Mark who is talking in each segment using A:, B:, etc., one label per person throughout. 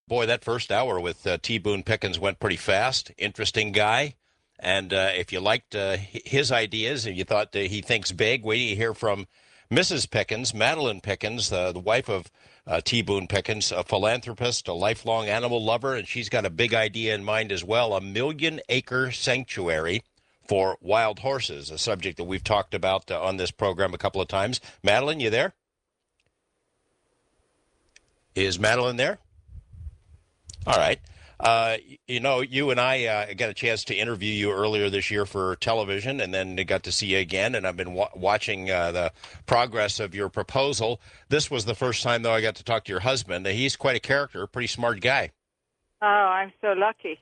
A: Boy, that first hour with T. Boone Pickens went pretty fast. Interesting guy. And if you liked his ideas and you thought he thinks big, wait till you hear from Mrs. Pickens, Madeline Pickens, the wife of T. Boone Pickens, a philanthropist, a lifelong animal lover, and she's got a big idea in mind as well, a 1,000,000-acre sanctuary for wild horses, a subject that we've talked about on this program a couple of times. Madeline, you there? Is Madeline there? All right. You and I got a chance to interview you earlier this year for television, and then got to see you again. And I've been watching the progress of your proposal. This was the first time, though, I got to talk to your husband. He's quite a character, pretty smart guy.
B: Oh, I'm so lucky.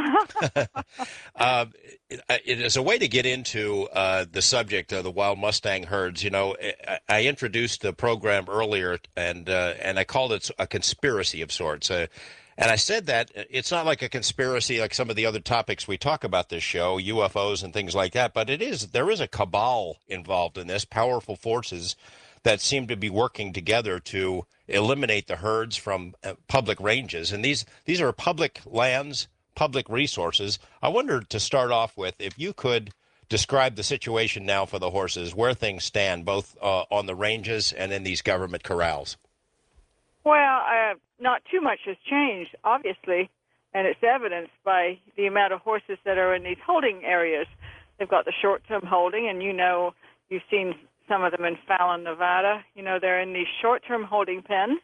A: uh, it is a way to get into the subject of the wild Mustang herds. I introduced the program earlier, and I called it a conspiracy of sorts. And I said that it's not like a conspiracy like some of the other topics we talk about this show, UFOs and things like that, but there is a cabal involved in this, powerful forces that seem to be working together to eliminate the herds from public ranges. And these are public lands, public resources. I wondered, to start off with, if you could describe the situation now for the horses, where things stand, both on the ranges and in these government corrals.
B: Well, not too much has changed, obviously, and it's evidenced by the amount of horses that are in these holding areas. They've got the short-term holding, and you've seen some of them in Fallon, Nevada. They're in these short-term holding pens.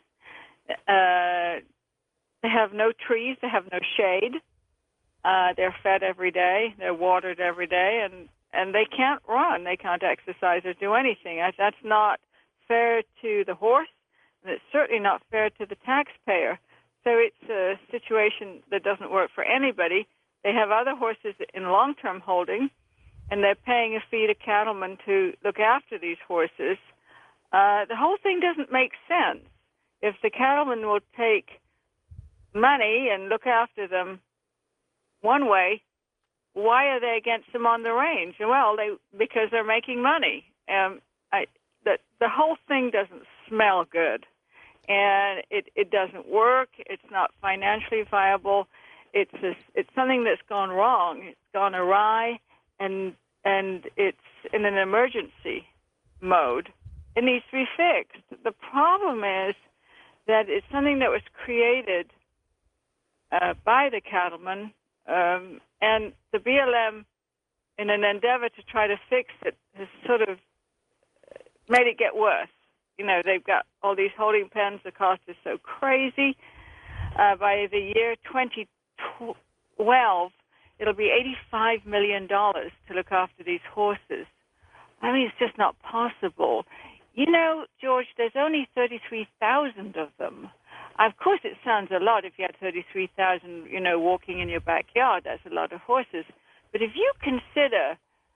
B: They have no trees. They have no shade. They're fed every day. They're watered every day, and they can't run. They can't exercise or do anything. That's not fair to the horse, and it's certainly not fair to the taxpayer. So it's a situation that doesn't work for anybody. They have other horses in long-term holding, and they're paying a fee to cattlemen to look after these horses. The whole thing doesn't make sense. If the cattlemen will take money and look after them one way, why are they against them on the range? Well, because they're making money. The whole thing doesn't smell good, and it doesn't work. It's not financially viable. It's something that's gone wrong. It's gone awry, and it's in an emergency mode. It needs to be fixed. The problem is that it's something that was created by the cattlemen, and the BLM, in an endeavor to try to fix it, has sort of made it get worse. They've got all these holding pens. The cost is so crazy. By the year 2012, it'll be $85 million to look after these horses. I mean, it's just not possible. George, there's only 33,000 of them. Of course, it sounds a lot if you had 33,000, walking in your backyard. That's a lot of horses. But if you consider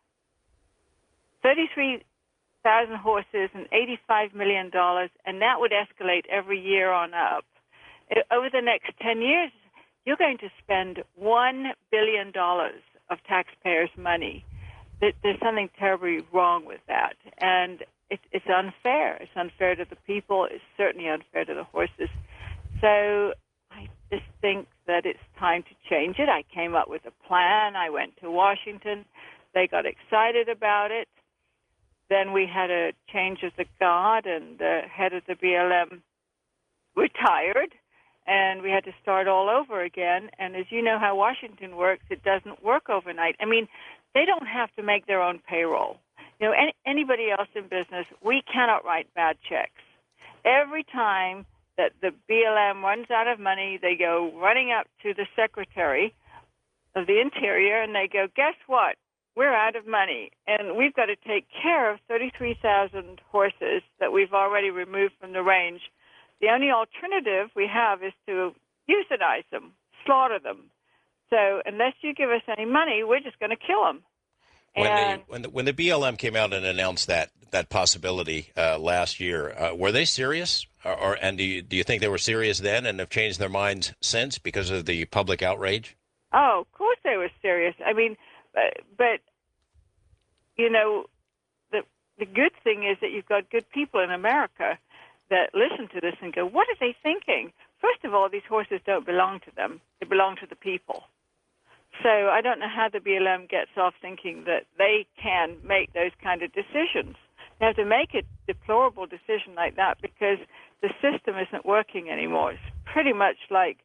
B: 33,000 horses and $85 million, and that would escalate every year on up, over the next 10 years, you're going to spend $1 billion of taxpayers' money. There's something terribly wrong with that. And it's unfair. It's unfair to the people. It's certainly unfair to the horses. So I just think that it's time to change it. I came up with a plan. I went to Washington. They got excited about it. Then we had a change of the guard, and the head of the BLM retired, and we had to start all over again. And as you know how Washington works, it doesn't work overnight. I mean, they don't have to make their own payroll. Anybody else in business, we cannot write bad checks. Every time that the BLM runs out of money, they go running up to the Secretary of the Interior, and they go, guess what? We're out of money, and we've got to take care of 33,000 horses that we've already removed from the range. The only alternative we have is to euthanize them, slaughter them. So unless you give us any money, we're just going to kill them.
A: When the BLM came out and announced that possibility last year, were they serious? And do you think they were serious then and have changed their minds since because of the public outrage?
B: Oh, of course they were serious. I mean, but the good thing is that you've got good people in America that listen to this and go, what are they thinking? first of all, these horses don't belong to them. They belong to the people. So I don't know how the BLM gets off thinking that they can make those kind of decisions. They have to make a deplorable decision like that because the system isn't working anymore. It's pretty much like,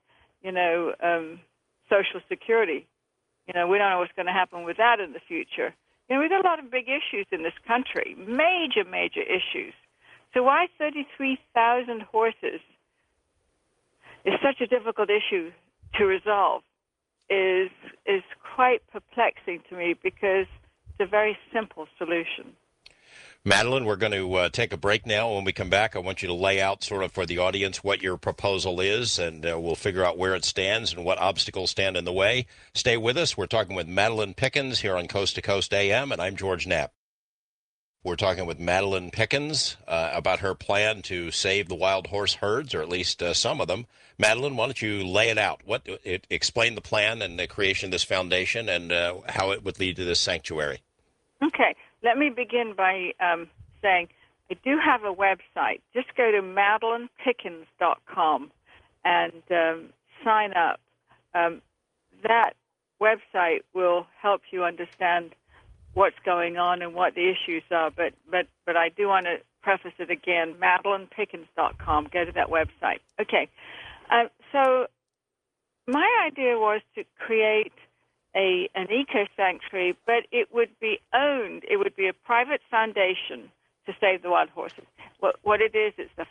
B: Social Security. We don't know what's going to happen with that in the future. We've got a lot of big issues in this country, major, major issues. So why 33,000 horses is such a difficult issue to resolve is quite perplexing to me because it's a very simple solution.
A: Madeline, we're going to take a break now. When we come back, I want you to lay out sort of for the audience what your proposal is, and we'll figure out where it stands and what obstacles stand in the way. Stay with us. We're talking with Madeline Pickens here on Coast to Coast AM, and I'm George Knapp. We're talking with Madeline Pickens about her plan to save the wild horse herds, or at least some of them. Madeline, why don't you lay it out? Explain the plan and the creation of this foundation and how it would lead to this sanctuary.
B: Okay. Let me begin by saying I do have a website. Just go to MadelinePickens.com and sign up. That website will help you understand what's going on and what the issues are. But I do want to preface it again, MadelinePickens.com. Go to that website. Okay. So my idea was to create an eco-sanctuary, but it would be owned. It would be a private foundation to save the wild horses. What it is, it's the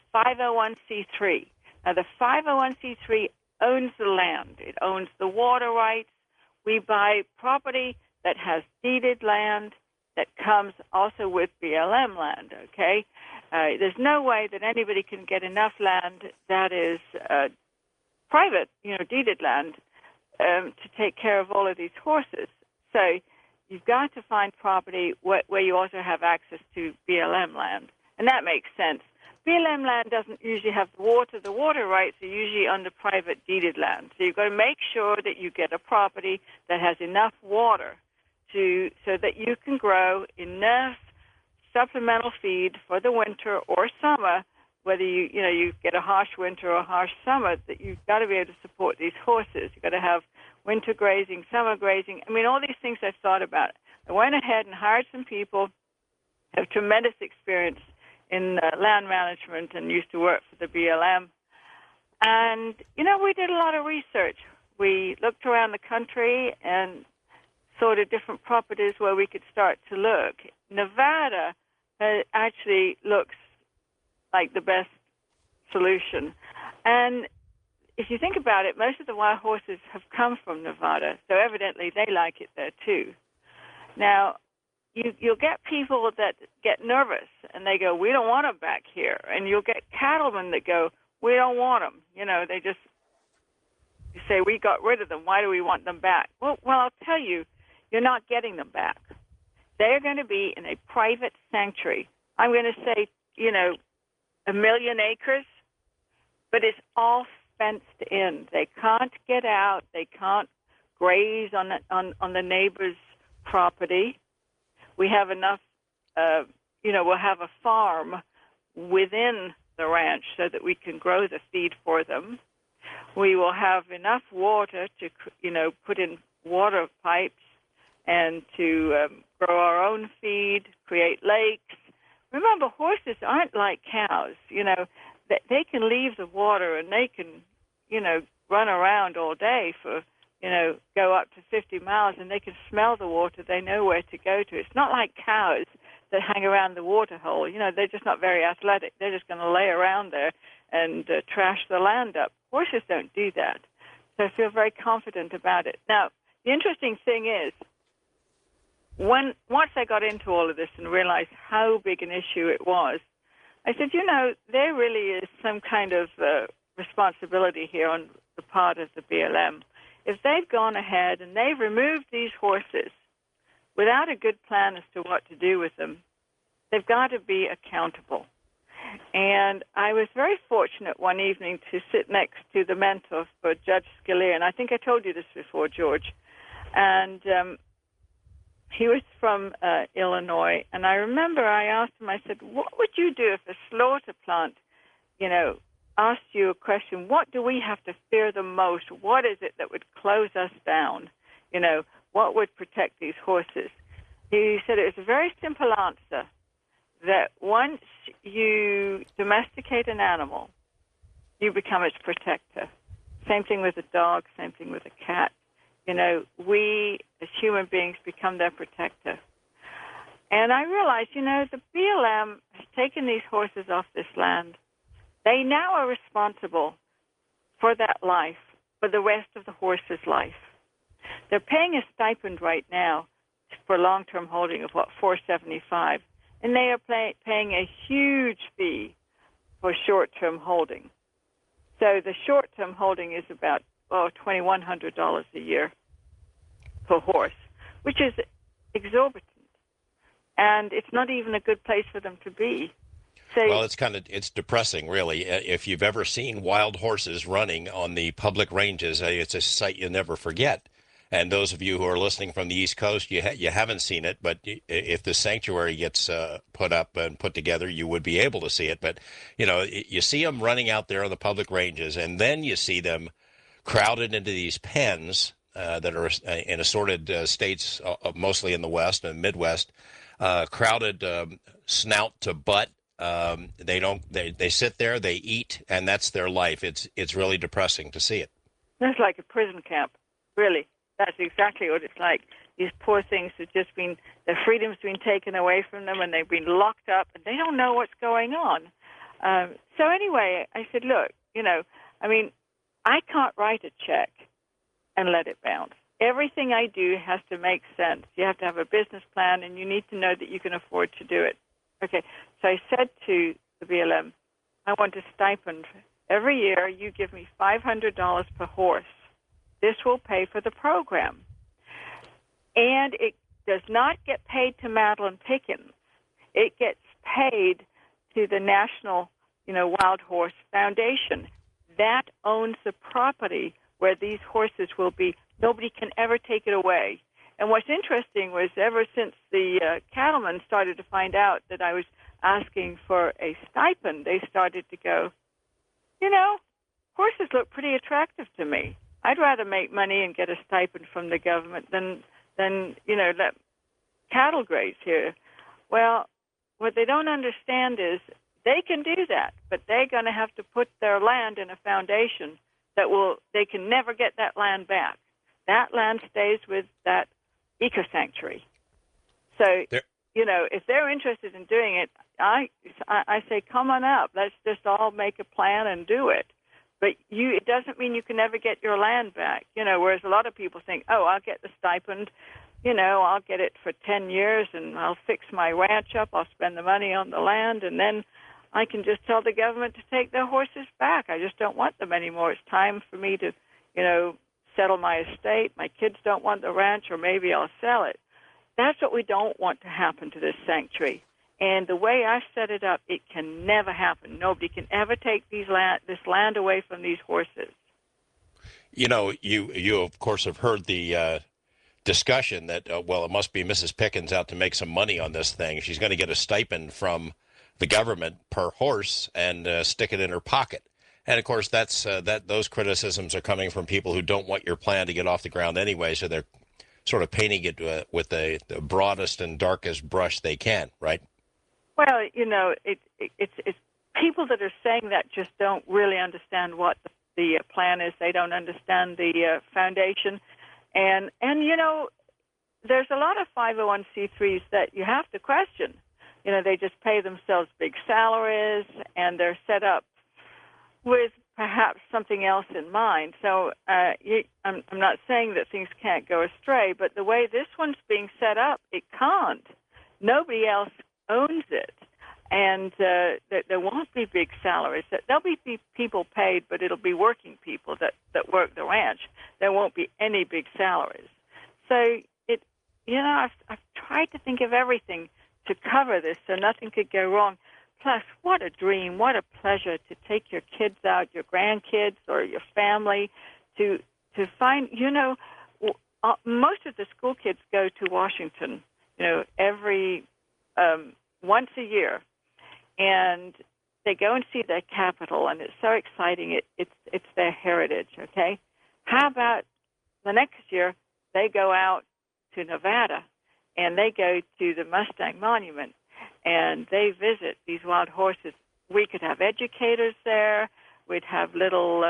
B: 501c3. Now, the 501c3 owns the land. It owns the water rights. We buy property that has deeded land that comes also with BLM land, okay? There's no way that anybody can get enough land that is private, deeded land, to take care of all of these horses. So you've got to find property where you also have access to BLM land. And that makes sense. BLM land doesn't usually have the water. The water rights are usually on the private deeded land. So you've got to make sure that you get a property that has enough water so that you can grow enough supplemental feed for the winter or summer, whether you get a harsh winter or a harsh summer, that you've got to be able to support these horses. You've got to have winter grazing, summer grazing. I mean, all these things I've thought about. I went ahead and hired some people who have tremendous experience in land management and used to work for the BLM. And, we did a lot of research. We looked around the country and sort of different properties where we could start to look. Nevada actually looks like the best solution. And if you think about it, most of the wild horses have come from Nevada, so evidently they like it there too. Now, you'll get people that get nervous and they go, we don't want them back here. And you'll get cattlemen that go, we don't want them. They just say, we got rid of them. Why do we want them back? Well, I'll tell you, you're not getting them back. They're going to be in a private sanctuary. I'm going to say, 1 million acres, but it's all fenced in. They can't get out. They can't graze on the neighbor's property. We have enough, we'll have a farm within the ranch so that we can grow the feed for them. We will have enough water to, put in water pipes and to grow our own feed, create lakes. Remember, horses aren't like cows. They can leave the water and they can, run around all day for, go up to 50 miles and they can smell the water. They know where to go to. It's not like cows that hang around the water hole. They're just not very athletic. They're just going to lay around there and trash the land up. Horses don't do that. So I feel very confident about it. Now, the interesting thing is, once I got into all of this and realized how big an issue it was, I said, there really is some kind of responsibility here on the part of the BLM. If they've gone ahead and they've removed these horses without a good plan as to what to do with them, they've got to be accountable. And I was very fortunate one evening to sit next to the mentor for Judge Scalia, and I think I told you this before, George. And he was from Illinois, and I remember I asked him, I said, what would you do if a slaughter plant, asked you a question, what do we have to fear the most? What is it that would close us down? What would protect these horses? He said it was a very simple answer, that once you domesticate an animal, you become its protector. Same thing with a dog, same thing with a cat. We as human beings become their protector. And I realized, the BLM has taken these horses off this land. They now are responsible for that life, for the rest of the horse's life. They're paying a stipend right now for long-term holding of, $475, and they are paying a huge fee for short-term holding. So the short-term holding is about $2,100 a year per horse, which is exorbitant, and it's not even a good place for them to be. So,
A: well, it's depressing, really. If you've ever seen wild horses running on the public ranges, it's a sight you'll never forget. And those of you who are listening from the East Coast, you haven't seen it, but if the sanctuary gets put up and put together, you would be able to see it. But, you see them running out there on the public ranges, and then you see them crowded into these pens that are in assorted states, mostly in the West and Midwest, crowded snout to butt. They sit there, they eat, and that's their life. It's really depressing to see it.
B: That's like a prison camp, really. That's exactly what it's like. These poor things have just their freedom's been taken away from them, and they've been locked up, and they don't know what's going on. So anyway, I said, look, I can't write a check and let it bounce. Everything I do has to make sense. You have to have a business plan, and you need to know that you can afford to do it. Okay, so I said to the BLM, I want a stipend. Every year you give me $500 per horse. This will pay for the program. And it does not get paid to Madeline Pickens. It gets paid to the National, Wild Horse Foundation. That owns the property where these horses will be. Nobody can ever take it away. And what's interesting was ever since the cattlemen started to find out that I was asking for a stipend, they started to go, horses look pretty attractive to me. I'd rather make money and get a stipend from the government than let cattle graze here. Well, what they don't understand is they can do that, but they're going to have to put their land in a foundation they can never get that land back. That land stays with that eco-sanctuary. So, if they're interested in doing it, I say, come on up. Let's just all make a plan and do it. But it doesn't mean you can never get your land back. Whereas a lot of people think, I'll get the stipend, I'll get it for 10 years and I'll fix my ranch up, I'll spend the money on the land, and then I can just tell the government to take their horses back. I just don't want them anymore. It's time for me to, settle my estate. My kids don't want the ranch, or maybe I'll sell it. That's what we don't want to happen to this sanctuary. And the way I've set it up, it can never happen. Nobody can ever take this land away from these horses.
A: You of course have heard the discussion that, it must be Mrs. Pickens out to make some money on this thing. She's going to get a stipend from the government per horse and stick it in her pocket. And of course, those criticisms are coming from people who don't want your plan to get off the ground anyway, so they're sort of painting it with the broadest and darkest brush they can, right?
B: Well, it's people that are saying that just don't really understand what the plan is. They don't understand the foundation, and there's a lot of 501c3s that you have to question. They just pay themselves big salaries, and they're set up with perhaps something else in mind. So I'm not saying that things can't go astray, but the way this one's being set up, it can't. Nobody else owns it, and there won't be big salaries. There'll be people paid, but it'll be working people that work the ranch. There won't be any big salaries. So I've tried to think of everything to cover this so nothing could go wrong. Plus, what a dream, what a pleasure to take your kids out, your grandkids or your family, to find, most of the school kids go to Washington, every once a year. And they go and see their capital, and it's so exciting. It's their heritage. Okay, how about the next year they go out to Nevada, and they go to the Mustang Monument, and they visit these wild horses. We could have educators there. We'd have little,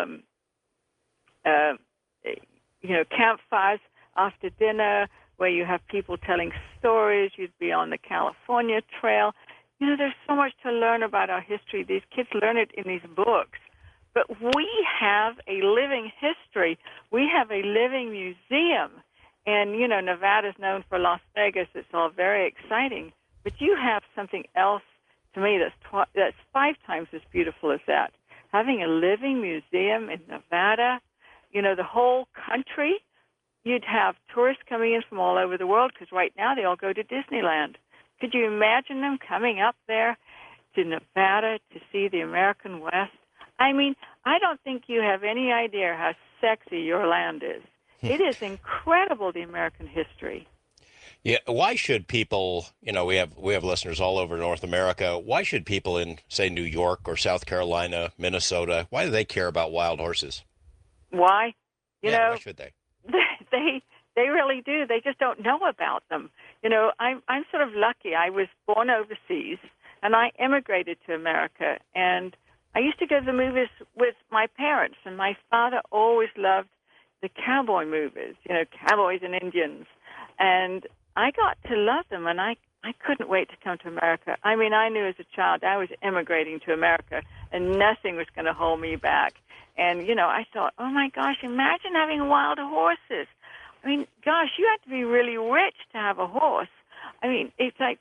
B: campfires after dinner where you have people telling stories. You'd be on the California Trail. There's so much to learn about our history. These kids learn it in these books. But we have a living history. We have a living museum. And, Nevada's known for Las Vegas. It's all very exciting. But you have something else, to me, that's 5 times as beautiful as that. Having a living museum in Nevada, the whole country, you'd have tourists coming in from all over the world because right now they all go to Disneyland. Could you imagine them coming up there to Nevada to see the American West? I mean, I don't think you have any idea how sexy your land is. It is incredible, the American history.
A: Yeah, why should people, we have listeners all over North America. Why should people in, say, New York or South Carolina, Minnesota, why do they care about wild horses?
B: Why?
A: Why should they?
B: They really do. They just don't know about them. I'm sort of lucky. I was born overseas, and I immigrated to America. And I used to go to the movies with my parents, and my father always loved the cowboy movies, cowboys and Indians. And I got to love them, and I couldn't wait to come to America. I mean, I knew as a child I was immigrating to America, and nothing was going to hold me back. And, I thought, oh, my gosh, imagine having wild horses. I mean, gosh, you have to be really rich to have a horse. I mean, it's like,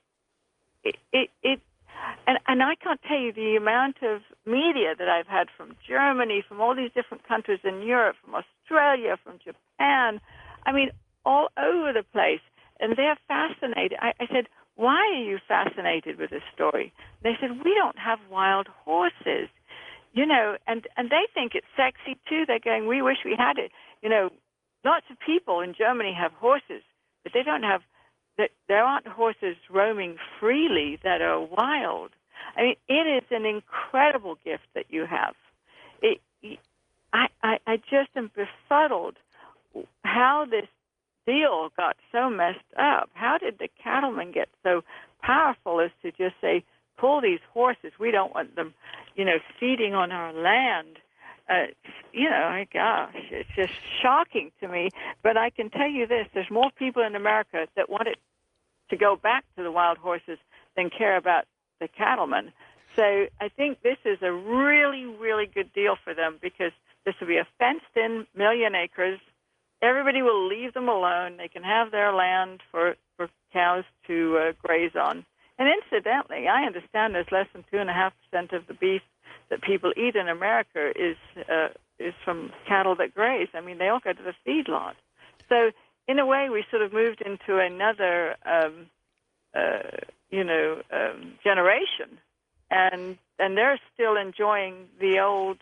B: and I can't tell you the amount of media that I've had from Germany, from all these different countries in Europe, from Australia, from Japan. I mean, all over the place. And they're fascinated. I said, why are you fascinated with this story? They said, we don't have wild horses. And they think it's sexy, too. They're going, we wish we had it. Lots of people in Germany have horses, but they don't have, there aren't horses roaming freely that are wild. I mean, it is an incredible gift that you have. I just am befuddled how this deal got so messed up. How did the cattlemen get so powerful as to just say, pull these horses, we don't want them, feeding on our land? Gosh, it's just shocking to me. But I can tell you this, there's more people in America that want it to go back to the wild horses than care about the cattlemen. So I think this is a really, really good deal for them because this will be a fenced-in 1,000,000 acres. Everybody will leave them alone. They can have their land for cows to graze on. And incidentally, I understand there's less than 2.5% of the beef that people eat in America is from cattle that graze. I mean, they all go to the feedlot. So in a way, we sort of moved into another, generation, and they're still enjoying the old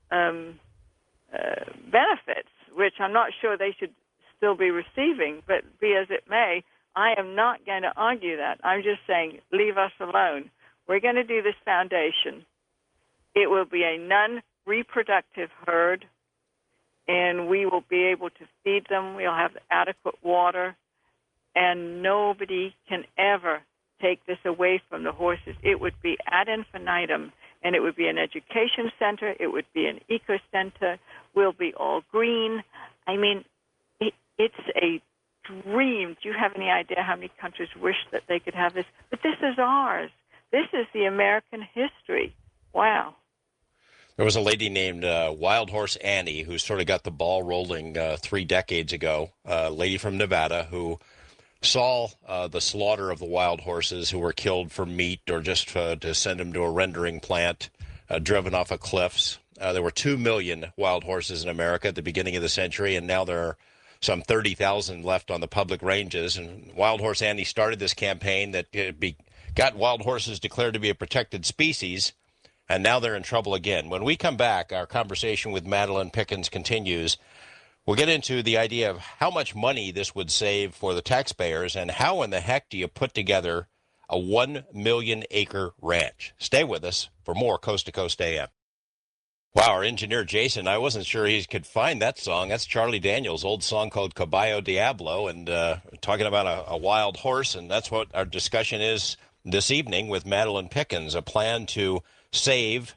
B: benefits, which I'm not sure they should still be receiving. But be as it may, I am not going to argue that. I'm just saying, leave us alone. We're going to do this foundation. It will be a non-reproductive herd, and we will be able to feed them. We'll have adequate water, and nobody can ever take this away from the horses. It would be ad infinitum, and it would be an education center. It would be an eco center. We'll be all green. I mean, it's a dream. Do you have any idea how many countries wish that they could have this? But this is ours. This is the American history. Wow.
A: There was a lady named Wild Horse Annie who sort of got the ball rolling 3 decades ago, a lady from Nevada who saw the slaughter of the wild horses who were killed for meat or just to send them to a rendering plant, driven off of cliffs. There were 2 million wild horses in America at the beginning of the century, and now there are some 30,000 left on the public ranges. And Wild Horse Annie started this campaign that got wild horses declared to be a protected species, and now they're in trouble again. When we come back, our conversation with Madeline Pickens continues. We'll get into the idea of how much money this would save for the taxpayers and how in the heck do you put together a 1 million acre ranch. Stay with us for more Coast to Coast AM. Wow, our engineer Jason, I wasn't sure he could find that song. That's Charlie Daniels' old song called Caballo Diablo, and talking about a wild horse, and that's what our discussion is this evening with Madeline Pickens, a plan to save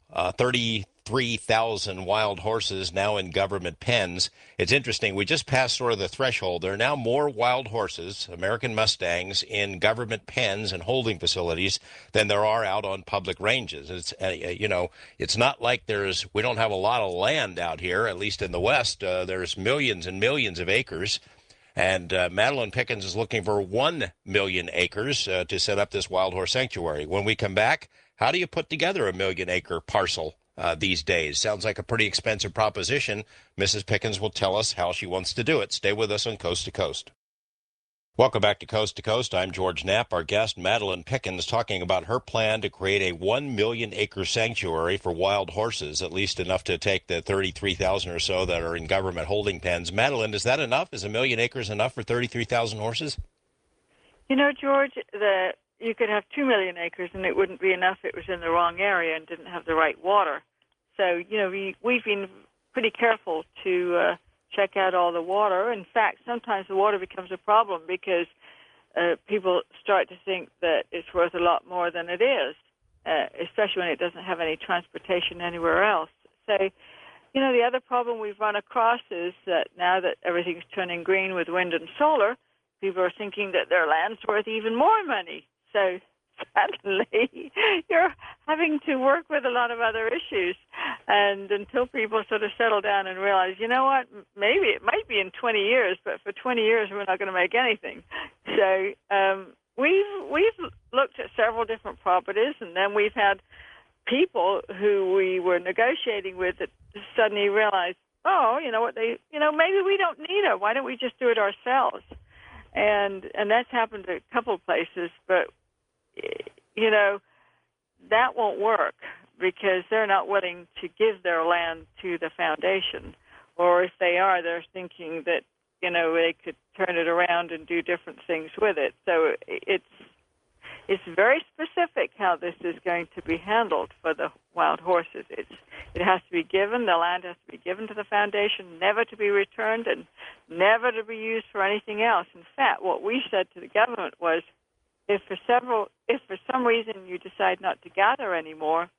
A: 33,000 wild horses now in government pens. It's interesting. We just passed sort of the threshold. There are now more wild horses, American Mustangs, in government pens and holding facilities than there are out on public ranges. It's, it's not like we don't have a lot of land out here, at least in the West. There's millions and millions of acres. And Madeline Pickens is looking for 1 million acres to set up this wild horse sanctuary. When we come back, how do you put together a 1 million acre parcel these days? Sounds like a pretty expensive proposition. Mrs. Pickens will tell us how she wants to do it. Stay with us on Coast to Coast. Welcome back to Coast. I'm George Knapp. Our guest, Madeline Pickens, talking about her plan to create a 1 million acre sanctuary for wild horses, at least enough to take the 33,000 or so that are in government holding pens. Madeline, is that enough? Is 1 million acres enough for 33,000 horses?
B: You know, George, you could have 2 million acres and it wouldn't be enough. It was in the wrong area and didn't have the right water. So, we've been pretty careful to check out all the water. In fact, sometimes the water becomes a problem because people start to think that it's worth a lot more than it is, especially when it doesn't have any transportation anywhere else. So, the other problem we've run across is that now that everything's turning green with wind and solar, people are thinking that their land's worth even more money. So suddenly you're having to work with a lot of other issues. And until people sort of settle down and realize, you know what, maybe it might be in 20 years, but for 20 years we're not going to make anything. So we've looked at several different properties, and then we've had people who we were negotiating with that suddenly realized, maybe we don't need it. Why don't we just do it ourselves? And that's happened a couple of places, but, that won't work because they're not willing to give their land to the foundation. Or if they are, they're thinking that, they could turn it around and do different things with it. So it's very specific how this is going to be handled for the wild horses. It has to be given, the land has to be given to the foundation, never to be returned, and never to be used for anything else. In fact, what we said to the government was, if for some reason you decide not to gather anymore,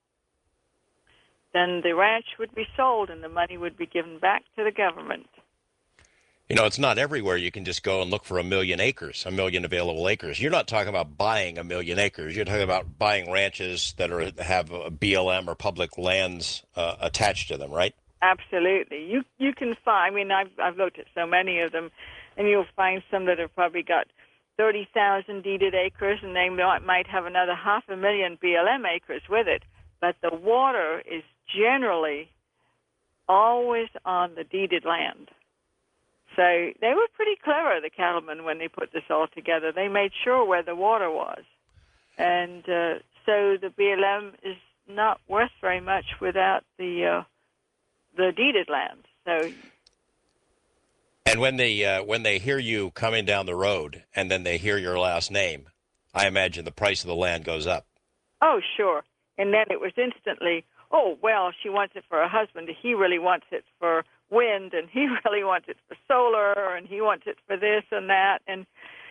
B: then the ranch would be sold and the money would be given back to the government.
A: It's not everywhere you can just go and look for 1 million acres, 1 million available acres. You're not talking about buying 1 million acres. You're talking about buying ranches that have a BLM or public lands attached to them, right?
B: Absolutely. You can find, I've looked at so many of them, and you'll find some that have probably got 30,000 deeded acres, and they might have another 500,000 BLM acres with it. But the water is generally always on the deeded land. So they were pretty clever, the cattlemen, when they put this all together. They made sure where the water was. And so the BLM is not worth very much without the deeded land. So.
A: And when they hear you coming down the road and then they hear your last name, I imagine the price of the land goes up.
B: Oh, sure. And then it was instantly, she wants it for her husband. He really wants it for wind, and he really wants it for solar, and he wants it for this and that. And,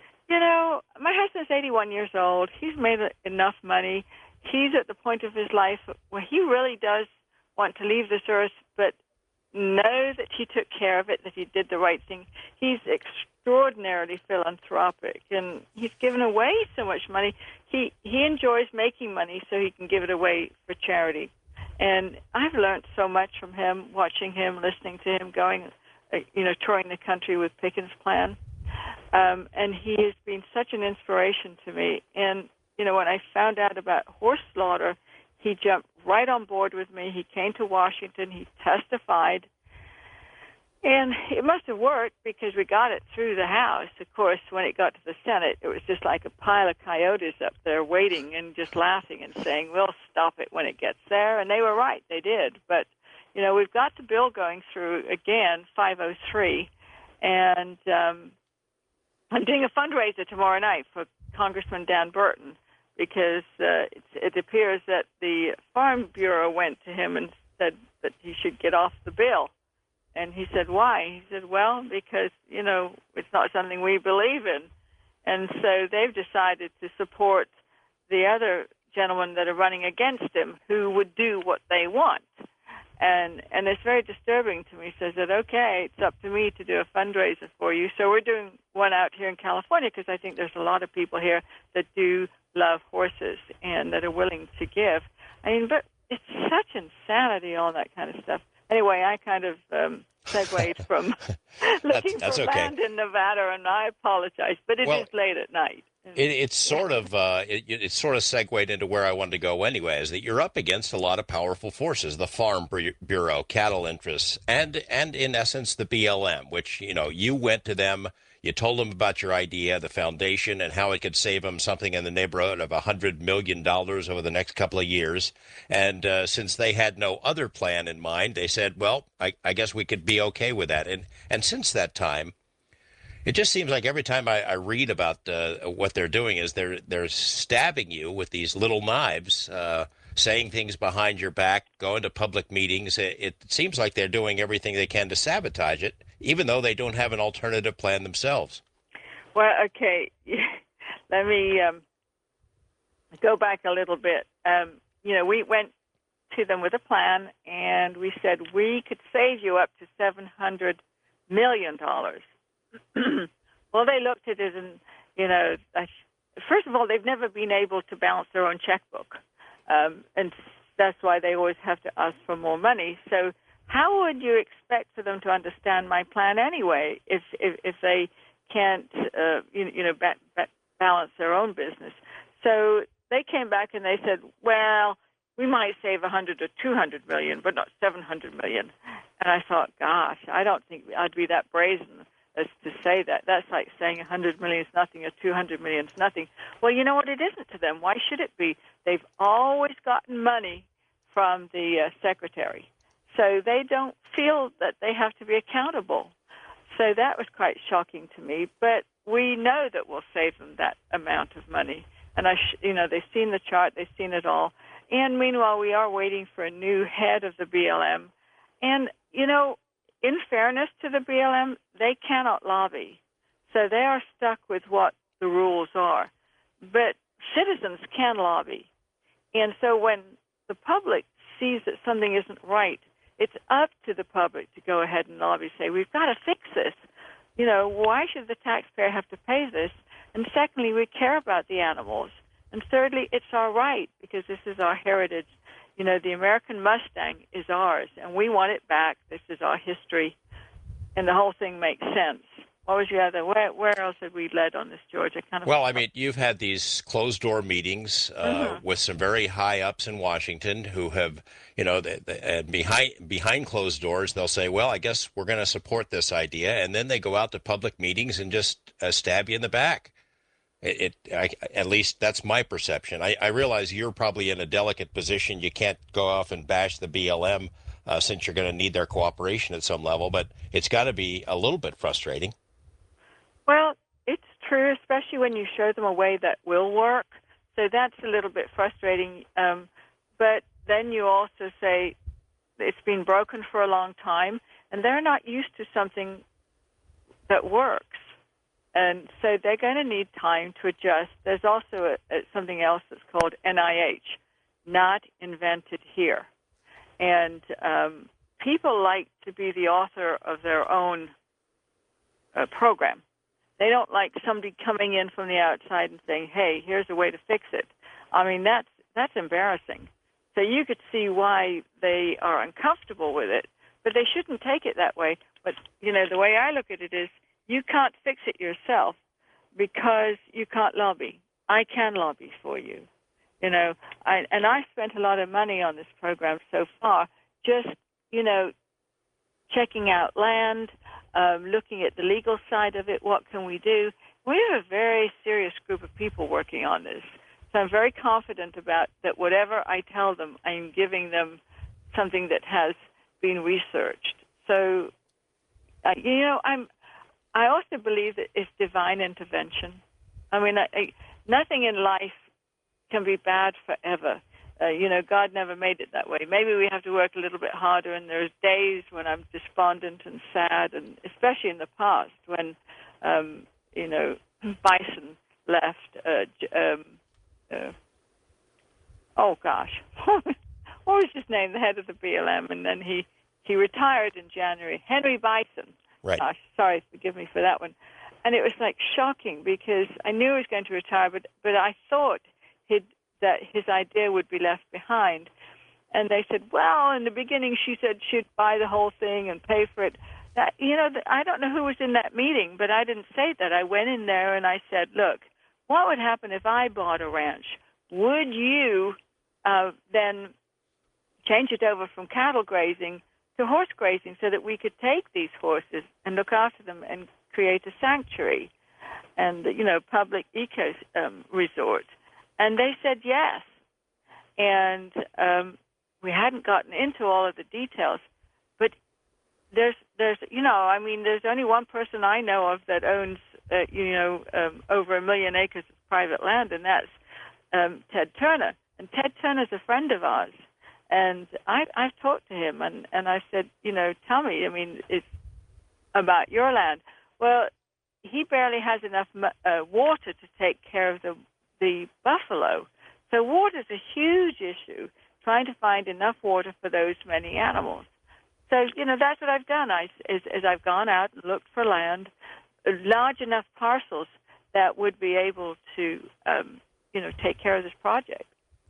B: my husband's 81 years old. He's made enough money. He's at the point of his life where he really does want to leave this earth, but know that he took care of it, that he did the right thing. He's extraordinarily philanthropic, and he's given away so much money. He enjoys making money so he can give it away for charity. And I've learned so much from him, watching him, listening to him, going, touring the country with Pickens' Plan. And he has been such an inspiration to me. And, when I found out about horse slaughter, he jumped right on board with me. He came to Washington. He testified. And it must have worked because we got it through the House. Of course, when it got to the Senate, it was just like a pile of coyotes up there waiting and just laughing and saying, we'll stop it when it gets there. And they were right. They did. But, we've got the bill going through again, 503. And I'm doing a fundraiser tomorrow night for Congressman Dan Burton, because it appears that the Farm Bureau went to him and said that he should get off the bill. And he said, why? He said, well, because, it's not something we believe in. And so they've decided to support the other gentlemen that are running against him who would do what they want. And it's very disturbing to me. So I said, okay, it's up to me to do a fundraiser for you. So we're doing one out here in California because I think there's a lot of people here that do love horses and that are willing to give. I mean, but it's such insanity, all that kind of stuff. Anyway, I kind of segued from looking for land in Nevada, and I apologize, but it is late at night.
A: It's sort of segued into where I wanted to go anyway, is that you're up against a lot of powerful forces, the Farm Bureau, cattle interests, and in essence the BLM, which you went to them, you told them about your idea, the foundation, and how it could save them something in the neighborhood of $100 million over the next couple of years. And since they had no other plan in mind, they said, well, I guess we could be okay with that. And since that time, it just seems like every time I read about what they're doing is they're stabbing you with these little knives, saying things behind your back, going to public meetings. It seems like they're doing everything they can to sabotage it, even though they don't have an alternative plan themselves.
B: Well, okay, let me go back a little bit. We went to them with a plan, and we said we could save you up to $700 million. Well, they looked at it and, first of all, they've never been able to balance their own checkbook. And that's why they always have to ask for more money. So how would you expect for them to understand my plan anyway if they can't, balance their own business? So they came back and they said, well, we might save 100 or 200 million, but not 700 million. And I thought, gosh, I don't think I'd be that brazen as to say that. That's like saying 100 million is nothing or 200 million is nothing. Well, you know what? It isn't to them. Why should it be? They've always gotten money from the secretary. So they don't feel that they have to be accountable. So that was quite shocking to me. But we know that we'll save them that amount of money. And, they've seen the chart. They've seen it all. And meanwhile, we are waiting for a new head of the BLM. And, in fairness to the BLM, they cannot lobby. So they are stuck with what the rules are. But citizens can lobby. And so when the public sees that something isn't right, it's up to the public to go ahead and lobby, say, we've got to fix this. Why should the taxpayer have to pay this? And secondly, we care about the animals. And thirdly, it's our right because this is our heritage. The American Mustang is ours, and we want it back. This is our history, and the whole thing makes sense. What was your other? Where else had we led on this, George?
A: You've had these closed-door meetings with some very high-ups in Washington who have, behind closed doors, they'll say, well, I guess we're going to support this idea, and then they go out to public meetings and just stab you in the back. At least that's my perception. I realize you're probably in a delicate position. You can't go off and bash the BLM since you're going to need their cooperation at some level, but it's got to be a little bit frustrating.
B: Well, it's true, especially when you show them a way that will work. So that's a little bit frustrating. But then you also say it's been broken for a long time, and they're not used to something that works. And so they're going to need time to adjust. There's also something else that's called NIH, not invented here. And people like to be the author of their own program. They don't like somebody coming in from the outside and saying, hey, here's a way to fix it. I mean, that's embarrassing. So you could see why they are uncomfortable with it, but they shouldn't take it that way. But, the way I look at it is, you can't fix it yourself because you can't lobby. I can lobby for you. I spent a lot of money on this program so far, just, checking out land, looking at the legal side of it, what can we do. We have a very serious group of people working on this. So I'm very confident about that whatever I tell them, I'm giving them something that has been researched. So, I also believe that it's divine intervention. I mean, nothing in life can be bad forever. God never made it that way. Maybe we have to work a little bit harder, and there's days when I'm despondent and sad, and especially in the past when, Bison left. Oh gosh, what was his name? The head of the BLM, and then he retired in January. Henry Bison.
A: Right.
B: Gosh, sorry, forgive me for that one. And it was like shocking because I knew he was going to retire, but I thought that his idea would be left behind. And they said, well, in the beginning she said she'd buy the whole thing and pay for it. That, I don't know who was in that meeting, but I didn't say that. I went in there and I said, look, what would happen if I bought a ranch? Would you then change it over from cattle grazing to horse grazing so that we could take these horses and look after them and create a sanctuary and, public eco resort? And they said yes. And we hadn't gotten into all of the details, but there's only one person I know of that owns, over 1 million acres of private land, and that's Ted Turner. And Ted Turner's a friend of ours. And I've talked to him, and I said, tell me, it's about your land. Well, he barely has enough water to take care of the buffalo. So water is a huge issue, trying to find enough water for those many animals. So, that's what I've done. As I've gone out and looked for land, large enough parcels that would be able to, take care of this project.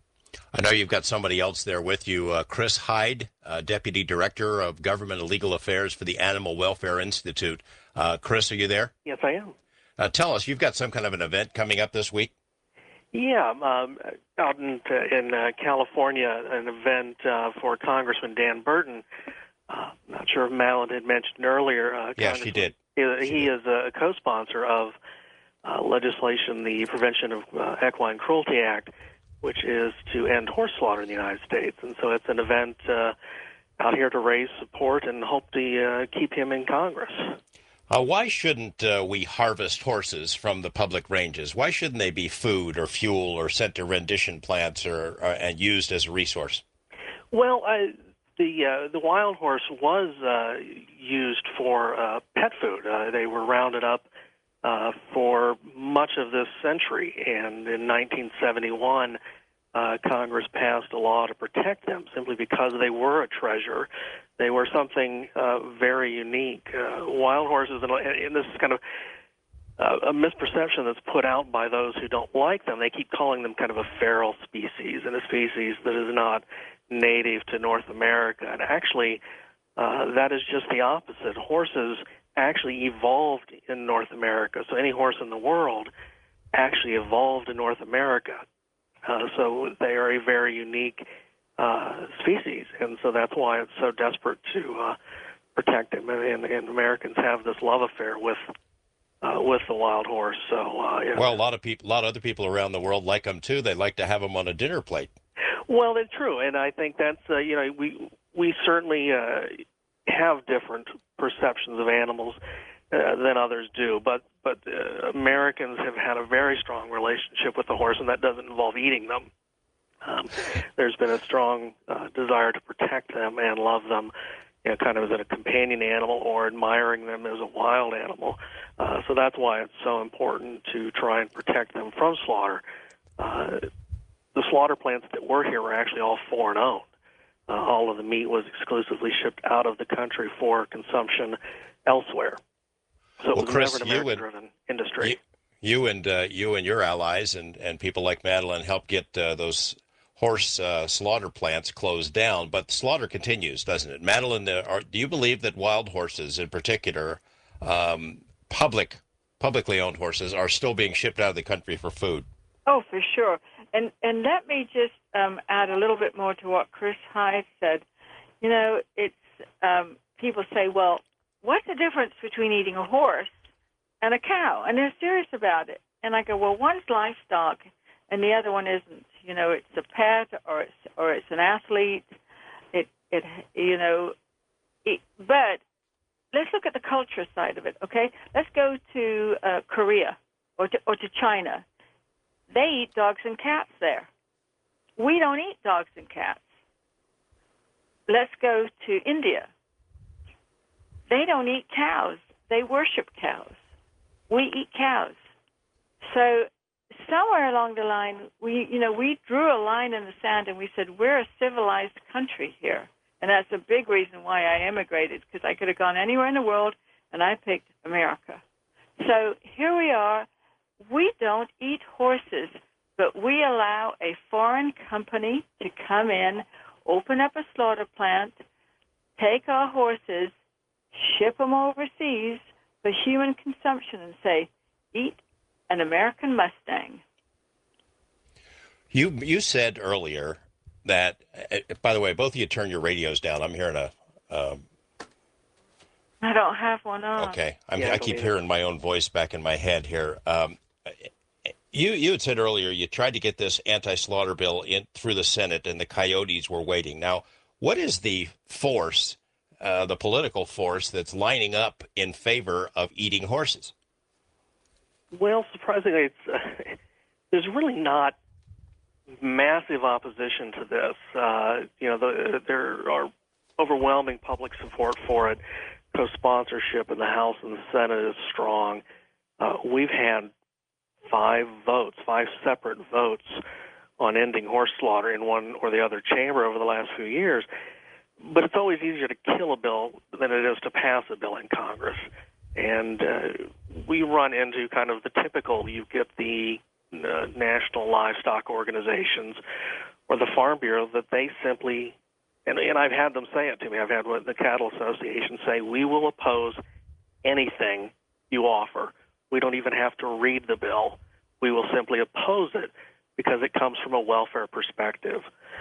A: I know you've got somebody else there with you, Chris Hyde, Deputy Director of Government and Legal Affairs for the Animal Welfare Institute. Chris, are you there?
C: Yes, I am.
A: Tell us, you've got some kind of an event coming up this week?
C: Yeah, out in California, an event for Congressman Dan Burton. Not sure if Madeline had mentioned earlier.
A: Yeah, she did.
C: He is a co-sponsor of legislation, the Prevention of Equine Cruelty Act, which is to end horse slaughter in the United States. And so it's an event out here to raise support and hope to keep him in Congress.
A: Why shouldn't we harvest horses from the public ranges? Why shouldn't they be food or fuel or sent to rendition plants and used as a resource?
C: Well, the wild horse was used for pet food. They were rounded up for much of this century, and in 1971, Congress passed a law to protect them simply because they were a treasure. They were something very unique. Wild horses, and this is kind of a misperception that's put out by those who don't like them. They keep calling them kind of a feral species, and a species that is not native to North America. And actually, that is just the opposite. Horses actually evolved in North America. So any horse in the world actually evolved in North America. So they are a very unique species, and so that's why it's so desperate to protect them. And Americans have this love affair with the wild horse. So
A: well, a lot of other people around the world like them too. They like to have them on a dinner plate.
C: Well, it's true, and I think that's we certainly have different perceptions of animals than others do, but Americans have had a very strong relationship with the horse, and that doesn't involve eating them. There's been a strong desire to protect them and love them, kind of as a companion animal or admiring them as a wild animal. So that's why it's so important to try and protect them from slaughter. The slaughter plants that were here were actually all foreign-owned. All of the meat was exclusively shipped out of the country for consumption elsewhere. So it was
A: Chris,
C: never an American-driven industry.
A: You and your allies and people like Madeline helped get those horse slaughter plants closed down, but the slaughter continues, doesn't it? Madeline, do you believe that wild horses, in particular, publicly owned horses, are still being shipped out of the country for food?
B: Oh, for sure. And let me just add a little bit more to what Chris Hyde said. It's people say, well, what's the difference between eating a horse and a cow? And they're serious about it. And I go, well, one's livestock and the other one isn't. It's a pet or it's an athlete. But let's look at the culture side of it, okay? Let's go to Korea or to China. they eat dogs and cats there. We don't eat dogs and cats. Let's go to India. They don't eat cows. They worship cows. We eat cows. So somewhere along the line, we drew a line in the sand and we said, we're a civilized country here. And that's a big reason why I immigrated, because I could have gone anywhere in the world, and I picked America. So here we are. We don't eat horses, but we allow a foreign company to come in, open up a slaughter plant, take our horses, ship them overseas for human consumption, and say, eat an American Mustang.
A: You said earlier that, by the way, both of you turn your radios down. I'm hearing
B: I don't have one on.
A: Okay, I keep hearing my own voice back in my head here. You had said earlier you tried to get this anti-slaughter bill in through the Senate, and the coyotes were waiting. Now, what is the force, the political force that's lining up in favor of eating horses?
C: Well, surprisingly, there's really not massive opposition to this. There are overwhelming public support for it. Co-sponsorship in the House and the Senate is strong. We've had 5 separate votes on ending horse slaughter in one or the other chamber over the last few years. But it's always easier to kill a bill than it is to pass a bill in Congress. And we run into kind of the typical, you get the national livestock organizations or the Farm Bureau that they simply, and I've had them say it to me, I've had the Cattle Association say, we will oppose anything you offer. We don't even have to read the bill. We will simply oppose it because it comes from a welfare perspective.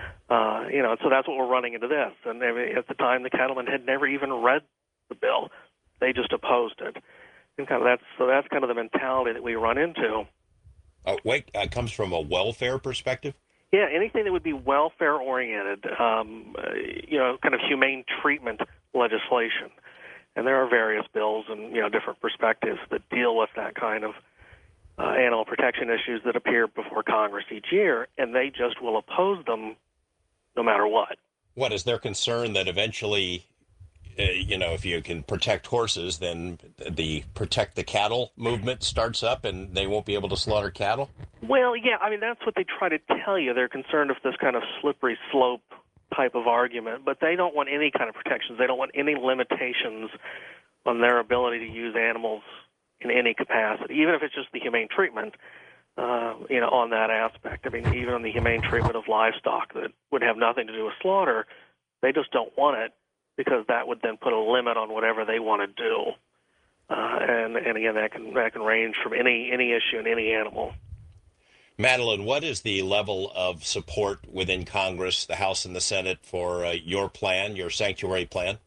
C: So that's what we're running into this. And at the time, the cattlemen had never even read the bill. They just opposed it. And that's kind of the mentality that we run into.
A: It comes from a welfare perspective?
C: Yeah, anything that would be welfare-oriented, kind of humane treatment legislation. And there are various bills and, different perspectives that deal with that kind of animal protection issues that appear before Congress each year, and they just will oppose them no matter what.
A: What is their concern that eventually, if you can protect horses, then the protect the cattle movement starts up and they won't be able to slaughter cattle?
C: Well, yeah, that's what they try to tell you. They're concerned with this kind of slippery slope type of argument, but they don't want any kind of protections. They don't want any limitations on their ability to use animals in any capacity, even if it's just the humane treatment, on that aspect. Even on the humane treatment of livestock that would have nothing to do with slaughter, they just don't want it because that would then put a limit on whatever they want to do. And again, that can range from any issue in any animal.
A: Madeline, what is the level of support within Congress, the House and the Senate, for your plan, your sanctuary plan?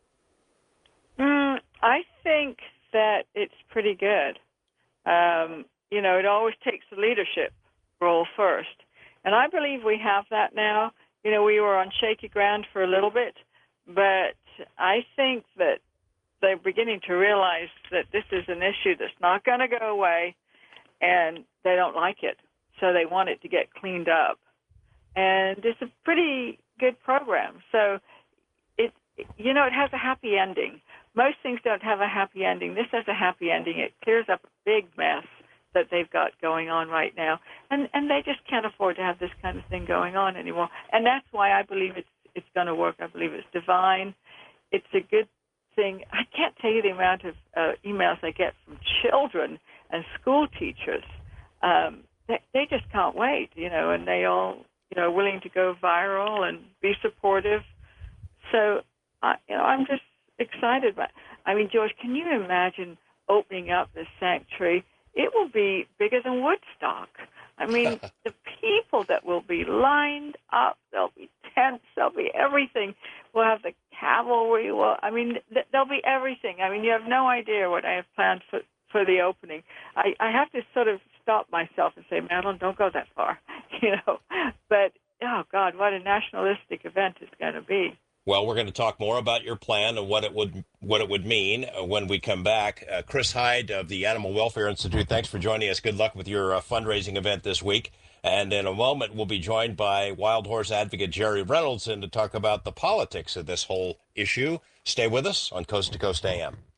B: I think that it's pretty good. It always takes the leadership role first. And I believe we have that now. We were on shaky ground for a little bit, but I think that they're beginning to realize that this is an issue that's not going to go away, and they don't like it. So they want it to get cleaned up. And it's a pretty good program. So it has a happy ending. Most things don't have a happy ending. This has a happy ending. It clears up a big mess that they've got going on right now. And they just can't afford to have this kind of thing going on anymore. And that's why I believe it's going to work. I believe it's divine. It's a good thing. I can't tell you the amount of emails I get from children and school teachers. They just can't wait, and they all, are willing to go viral and be supportive. So, I'm just excited. George, can you imagine opening up this sanctuary? It will be bigger than Woodstock. The people that will be lined up, there'll be tents, there'll be everything. We'll have the cavalry. There'll be everything. You have no idea what I have planned for the opening. I have to sort of stop myself and say, Madeline, don't go that far, But, oh, God, what a nationalistic event it's going to be.
A: Well, we're going to talk more about your plan and what it would mean when we come back. Chris Hyde of the Animal Welfare Institute, thanks for joining us. Good luck with your fundraising event this week. And in a moment, we'll be joined by wild horse advocate Jerry Reynolds to talk about the politics of this whole issue. Stay with us on Coast to Coast AM.